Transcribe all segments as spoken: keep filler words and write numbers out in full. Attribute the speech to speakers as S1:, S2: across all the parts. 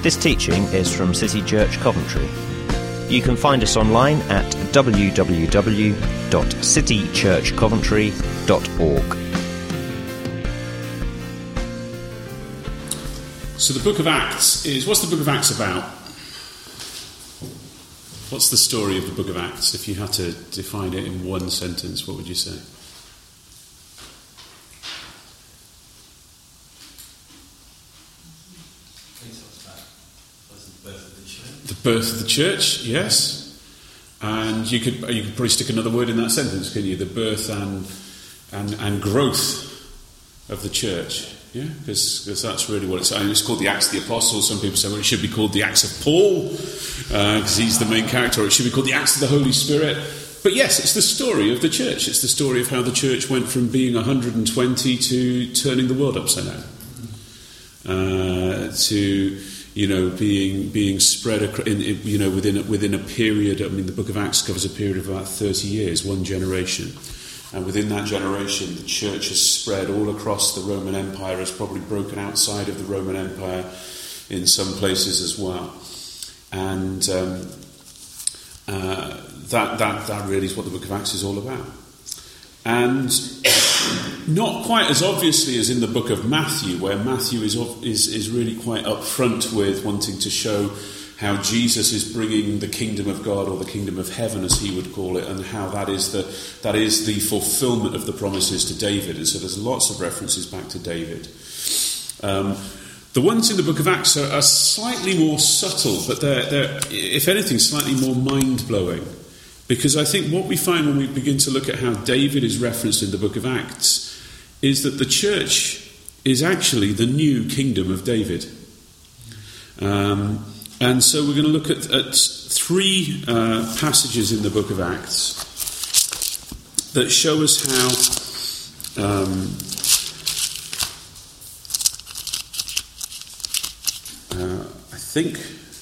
S1: This teaching is from City Church Coventry. You can find us online at w w w dot city church coventry dot org.
S2: So the book of Acts is... What's the book of Acts about? What's the story of the book of Acts? If you had to define it in one sentence, what would you say? The birth of the church, yes. And you could you could probably stick another word in that sentence, couldn't you? The birth and and, and growth of the church. Yeah, because that's really what it's... I mean, it's called the Acts of the Apostles. Some people say, well, it should be called the Acts of Paul, because uh, he's the main character, or it should be called the Acts of the Holy Spirit. But yes, it's the story of the church. It's the story of how the church went from being one hundred twenty to turning the world upside down. Uh, to, you know, being being spread, in, you know, within a, within a period... I mean, the book of Acts covers a period of about thirty years, one generation. And within that generation, the church has spread all across the Roman Empire, has probably broken outside of the Roman Empire in some places as well. And um, uh, that, that, that really is what the book of Acts is all about. And not quite as obviously as in the book of Matthew, where Matthew is, is, is really quite upfront with wanting to show how Jesus is bringing the kingdom of God, or the kingdom of heaven as he would call it, and how that is the that is the fulfillment of the promises to David. And so there's lots of references back to David. Um, the ones in the book of Acts are, are slightly more subtle, but they're, they're, if anything, slightly more mind-blowing. Because I think what we find when we begin to look at how David is referenced in the book of Acts is that the church is actually the new kingdom of David. Um... And so we're going to look at, at three uh, passages in the book of Acts that show us how um, uh, I think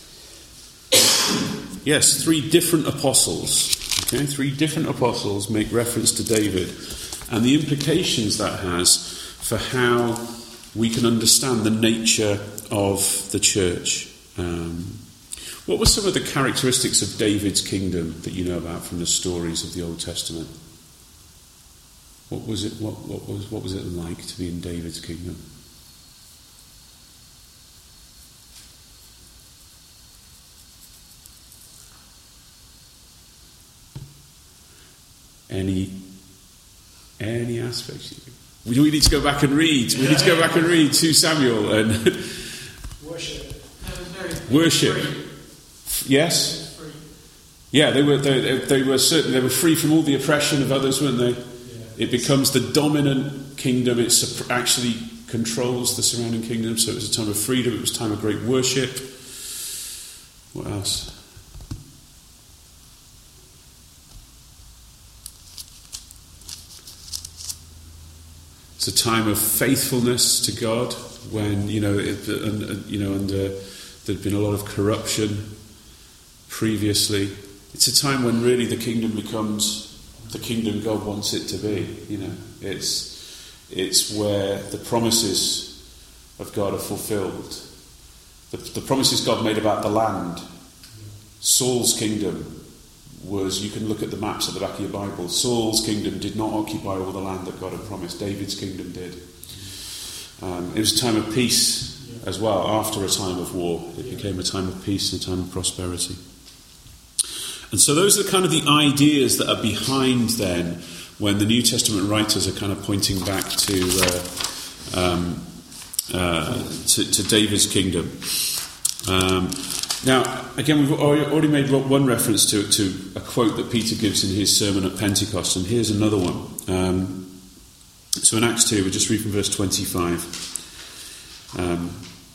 S2: yes, three different apostles. Okay, three different apostles make reference to David, and the implications that has for how we can understand the nature of the church. Um, what were some of the characteristics of David's kingdom that you know about from the stories of the Old Testament? What was it? What, what was what was it like to be in David's kingdom? Any any aspects? We need to go back and read. We need to go back and read Second Samuel and
S3: worship.
S2: Worship, yes, yeah. They were they, they were certain they were free from all the oppression of others, weren't they? Yeah. It becomes the dominant kingdom. It actually controls the surrounding kingdom. So it was a time of freedom. It was a time of great worship. What else? It's a time of faithfulness to God when you know it, and, you know and. Uh, There'd been a lot of corruption previously. It's a time when really the kingdom becomes the kingdom God wants it to be. You know, it's it's where the promises of God are fulfilled. The, the promises God made about the land. Saul's kingdom was, you can look at the maps at the back of your Bible. Saul's kingdom did not occupy all the land that God had promised. David's kingdom did. Um, it was a time of peace as well. After a time of war, it became a time of peace and a time of prosperity. And so those are kind of the ideas that are behind then when the New Testament writers are kind of pointing back to uh, um, uh, to, to David's kingdom. Um, now, again, we've already made one reference to, to a quote that Peter gives in his sermon at Pentecost, and here's another one. Um, so in Acts two, we'll just read from verse twenty-five. Um,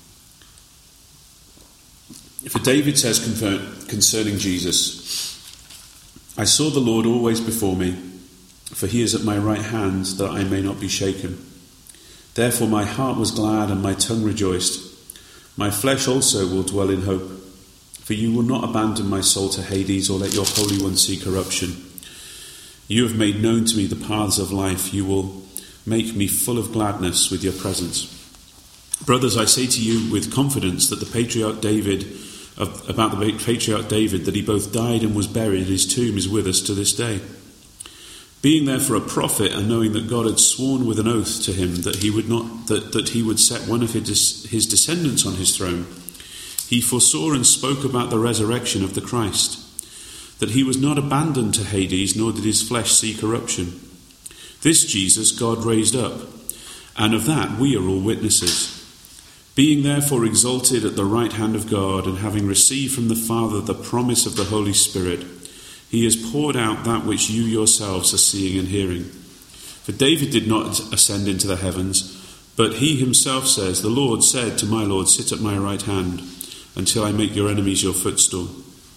S2: For David says concerning Jesus, I saw the Lord always before me, for he is at my right hand, that I may not be shaken. Therefore my heart was glad and my tongue rejoiced. My flesh also will dwell in hope, for you will not abandon my soul to Hades, or let your Holy One see corruption. You have made known to me the paths of life. You will make me full of gladness with your presence. Brothers, I say to you with confidence that the patriarch David, of, about the patriarch David, that he both died and was buried, his tomb is with us to this day. Being therefore a prophet, and knowing that God had sworn with an oath to him that he would not that, that he would set one of his, his descendants on his throne, he foresaw and spoke about the resurrection of the Christ, that he was not abandoned to Hades, nor did his flesh see corruption. This Jesus God raised up, and of that we are all witnesses. Being therefore exalted at the right hand of God, and having received from the Father the promise of the Holy Spirit, he has poured out that which you yourselves are seeing and hearing. For David did not ascend into the heavens, but he himself says, the Lord said to my Lord, sit at my right hand, until I make your enemies your footstool.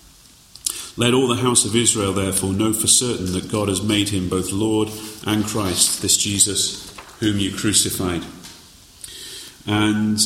S2: Let all the house of Israel therefore know for certain that God has made him both Lord and Christ, this Jesus whom you crucified. And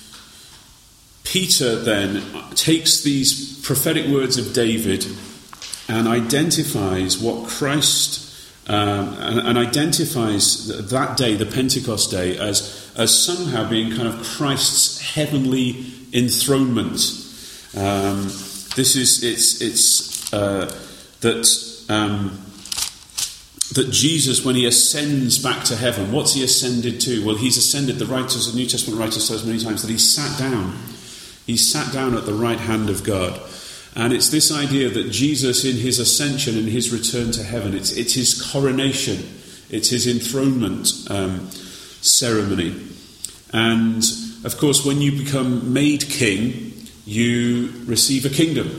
S2: Peter then takes these prophetic words of David and identifies what Christ, um, and, and identifies that day, the Pentecost day, as, as somehow being kind of Christ's heavenly enthronement. Um, this is, it's, it's uh, that, um, that Jesus, when he ascends back to heaven, what's he ascended to? Well, he's ascended, the writers, the New Testament writers says many times that he sat down. He sat down at the right hand of God. And it's this idea that Jesus, in his ascension and his return to heaven, it's, it's his coronation, it's his enthronement um, ceremony. And, of course, when you become made king, you receive a kingdom.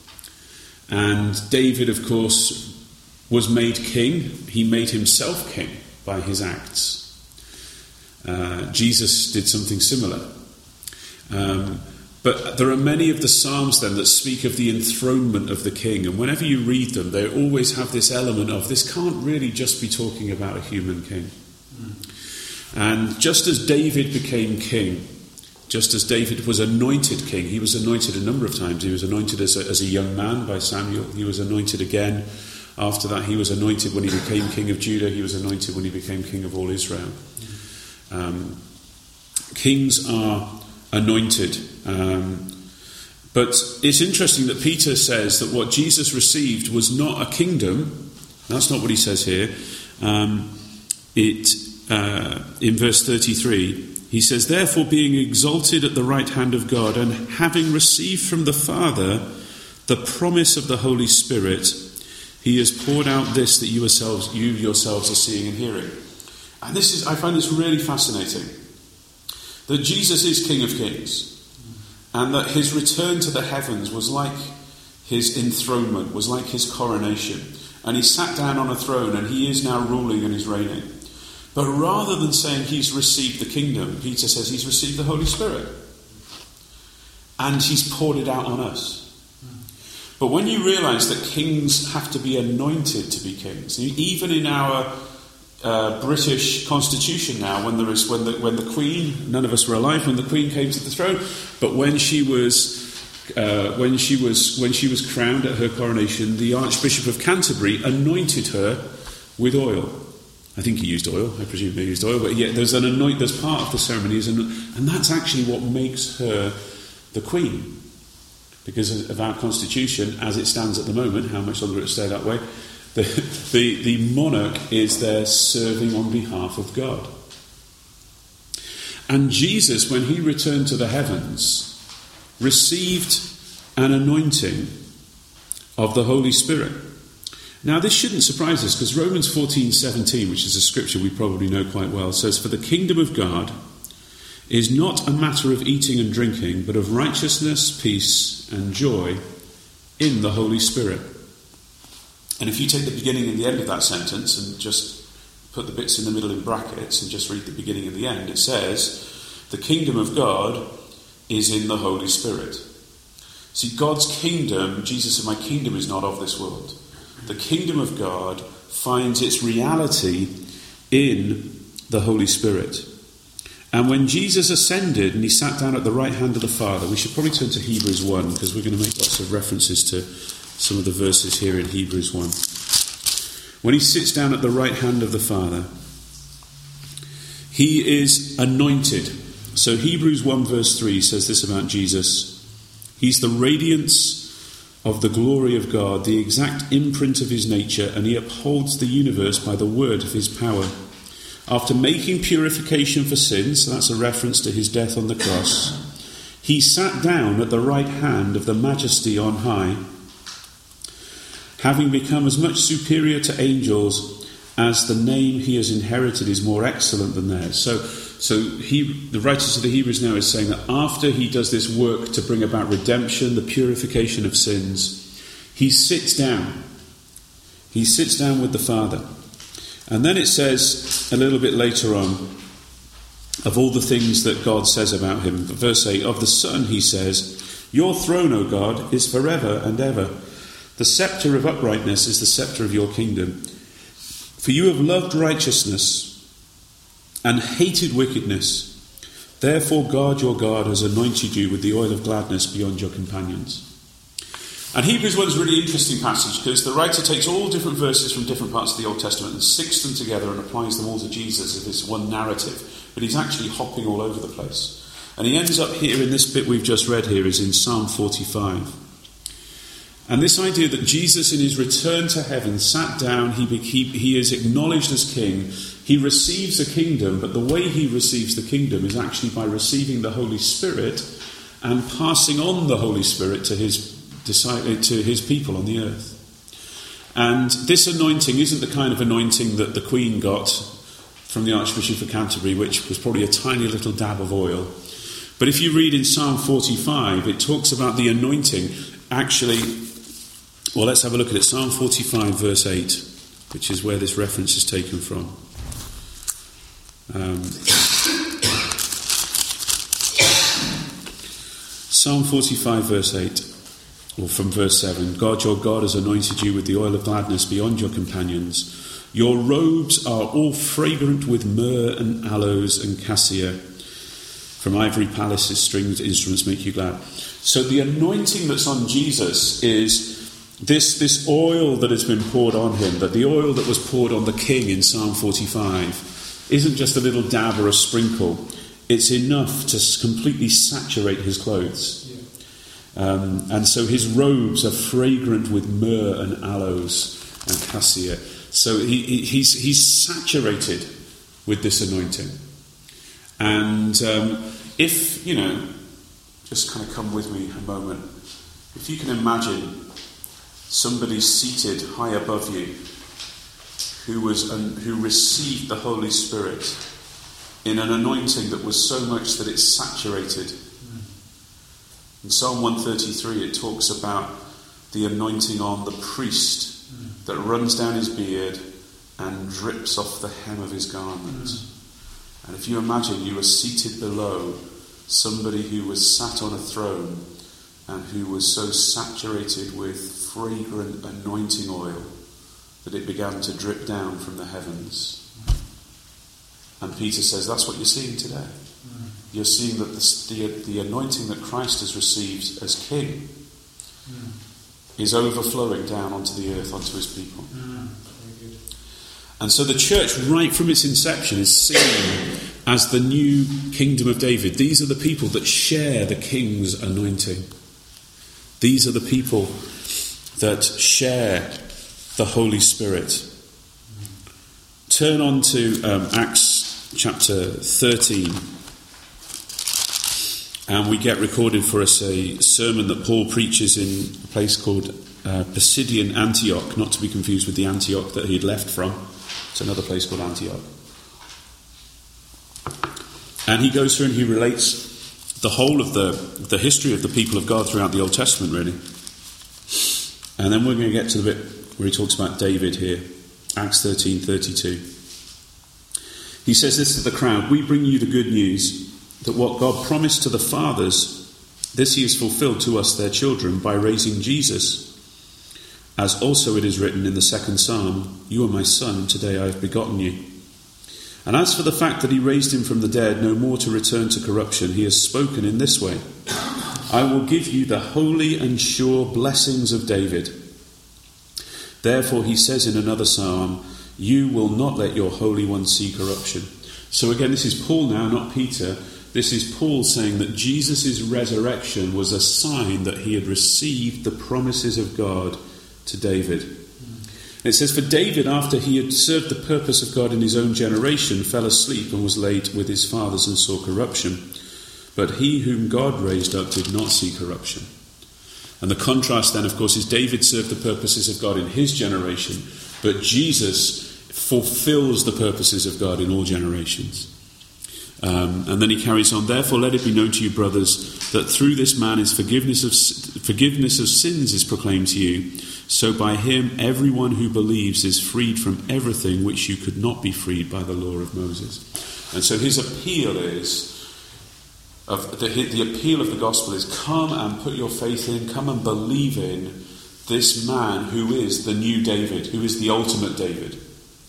S2: And David, of course, was made king. He made himself king by his acts. Uh, Jesus did something similar. Um, but there are many of the Psalms then that speak of the enthronement of the king. And whenever you read them, they always have this element of this can't really just be talking about a human king. Mm. And just as David became king, just as David was anointed king, he was anointed a number of times. He was anointed as a, as a young man by Samuel. He was anointed again. After that, he was anointed when he became king of Judah. He was anointed when he became king of all Israel. Um, kings are anointed. Um, but it's interesting that Peter says that what Jesus received was not a kingdom. That's not what he says here. Um, it uh, in verse thirty-three, he says, therefore being exalted at the right hand of God, and having received from the Father the promise of the Holy Spirit, he has poured out this that you yourselves, you yourselves are seeing and hearing. And this is, I find this really fascinating. That Jesus is King of Kings. And that his return to the heavens was like his enthronement, was like his coronation. And he sat down on a throne and he is now ruling and is reigning. But rather than saying he's received the kingdom, Peter says he's received the Holy Spirit. And he's poured it out on us. But when you realise that kings have to be anointed to be kings, even in our uh, British Constitution now, when there is when the when the Queen, none of us were alive when the Queen came to the throne, but when she was uh, when she was when she was crowned at her coronation, the Archbishop of Canterbury anointed her with oil. I think he used oil. I presume they used oil, but yeah, there's an anoint. There's part of the ceremony, is an, and that's actually what makes her the Queen. Because of our constitution, as it stands at the moment, how much longer it will stay that way, the, the, the monarch is there serving on behalf of God. And Jesus, when he returned to the heavens, received an anointing of the Holy Spirit. Now, this shouldn't surprise us, because Romans fourteen seventeen, which is a scripture we probably know quite well, says, for the kingdom of God is not a matter of eating and drinking, but of righteousness, peace, and joy in the Holy Spirit. And if you take the beginning and the end of that sentence and just put the bits in the middle in brackets and just read the beginning and the end, it says, the kingdom of God is in the Holy Spirit. See, God's kingdom, Jesus said, my kingdom is not of this world. The kingdom of God finds its reality in the Holy Spirit. And when Jesus ascended and he sat down at the right hand of the Father, we should probably turn to Hebrews one, because we're going to make lots of references to some of the verses here in Hebrews one. When he sits down at the right hand of the Father, he is anointed. So Hebrews one verse three says this about Jesus. He's the radiance of the glory of God, the exact imprint of his nature, and he upholds the universe by the word of his power. After making purification for sins, so that's a reference to his death on the cross, he sat down at the right hand of the majesty on high, having become as much superior to angels as the name he has inherited is more excellent than theirs. So, so he, the writers of the Hebrews now is saying that after he does this work to bring about redemption, the purification of sins, he sits down. He sits down with the Father. And then it says a little bit later on of all the things that God says about him. Verse eight, of the Son he says, your throne, O God, is forever and ever. The sceptre of uprightness is the sceptre of your kingdom. For you have loved righteousness and hated wickedness. Therefore God your God has anointed you with the oil of gladness beyond your companions. And Hebrews one is a really interesting passage because the writer takes all different verses from different parts of the Old Testament and sticks them together and applies them all to Jesus as this one narrative. But he's actually hopping all over the place. And he ends up here in this bit we've just read here is in Psalm forty-five. And this idea that Jesus in his return to heaven sat down, he, he, he is acknowledged as king, he receives a kingdom, but the way he receives the kingdom is actually by receiving the Holy Spirit and passing on the Holy Spirit to his to his people on the earth. And this anointing isn't the kind of anointing that the Queen got from the Archbishop of Canterbury, which was probably a tiny little dab of oil. But if you read in Psalm forty-five, it talks about the anointing actually. Well, let's have a look at it. Psalm forty-five verse eight, which is where this reference is taken from. Um, Psalm forty-five verse eight. Or from verse seven, God your God has anointed you with the oil of gladness beyond your companions. Your robes are all fragrant with myrrh and aloes and cassia. From ivory palaces, stringed instruments make you glad. So the anointing that's on Jesus is this, this oil that has been poured on him, that the oil that was poured on the king in Psalm forty-five isn't just a little dab or a sprinkle. It's enough to completely saturate his clothes. Um, and so his robes are fragrant with myrrh and aloes and cassia. So he, he, he's, he's saturated with this anointing. And um, if, you know, just kind of come with me a moment. If you can imagine somebody seated high above you who was um, who received the Holy Spirit in an anointing that was so much that it saturated. In Psalm one thirty-three it talks about the anointing on the priest mm. that runs down his beard and drips off the hem of his garment. Mm. And if you imagine you were seated below somebody who was sat on a throne and who was so saturated with fragrant anointing oil that it began to drip down from the heavens. Mm. And Peter says that's what you're seeing today. Mm. You're seeing that the, the, the anointing that Christ has received as King mm. is overflowing down onto the earth, onto his people. Mm. Very good. And so the church, right from its inception, is seen as the new kingdom of David. These are the people that share the King's anointing. These are the people that share the Holy Spirit. Mm. Turn on to um, Acts chapter thirteen. And we get recorded for us a sermon that Paul preaches in a place called uh, Pisidian Antioch, not to be confused with the Antioch that he had left from. It's another place called Antioch. And he goes through and he relates the whole of the, the history of the people of God throughout the Old Testament, really. And then we're going to get to the bit where he talks about David here, Acts thirteen thirty-two. He says this to the crowd, we bring you the good news that what God promised to the fathers, this he has fulfilled to us, their children, by raising Jesus. As also it is written in the second psalm, you are my son, today I have begotten you. And as for the fact that he raised him from the dead, no more to return to corruption, he has spoken in this way, I will give you the holy and sure blessings of David. Therefore he says in another psalm, you will not let your Holy One see corruption. So again, this is Paul now, not Peter. This is Paul saying that Jesus' resurrection was a sign that he had received the promises of God to David. It says, for David, after he had served the purpose of God in his own generation, fell asleep and was laid with his fathers and saw corruption. But he whom God raised up did not see corruption. And the contrast then, of course, is David served the purposes of God in his generation, but Jesus fulfills the purposes of God in all generations. Um, and then he carries on, therefore let it be known to you, brothers, that through this man is forgiveness of forgiveness of sins is proclaimed to you. So by him everyone who believes is freed from everything which you could not be freed by the law of Moses. And so his appeal is, of the, the appeal of the gospel is, come and put your faith in, come and believe in this man who is the new David, who is the ultimate David,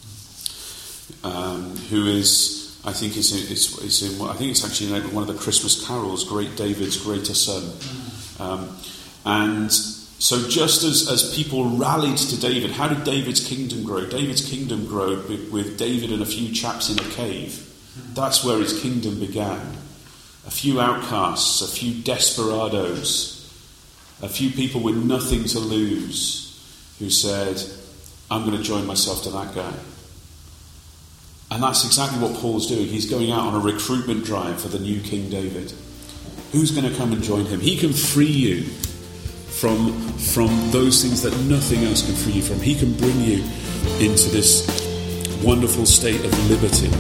S2: um, who is, I think it's in, it's, it's in, I think it's actually in one of the Christmas carols, Great David's Greater Son. Um, and so just as, as people rallied to David, how did David's kingdom grow? David's kingdom grew with, with David and a few chaps in a cave. That's where his kingdom began. A few outcasts, a few desperados, a few people with nothing to lose who said, I'm going to join myself to that guy. And that's exactly what Paul's doing. He's going out on a recruitment drive for the new King David. Who's going to come and join him? He can free you from, from those things that nothing else can free you from. He can bring you into this wonderful state of liberty.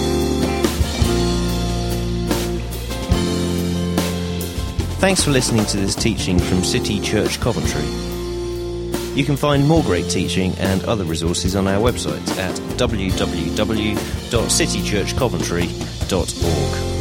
S1: Thanks for listening to this teaching from City Church Coventry. You can find more great teaching and other resources on our website at w w w dot city church coventry dot org.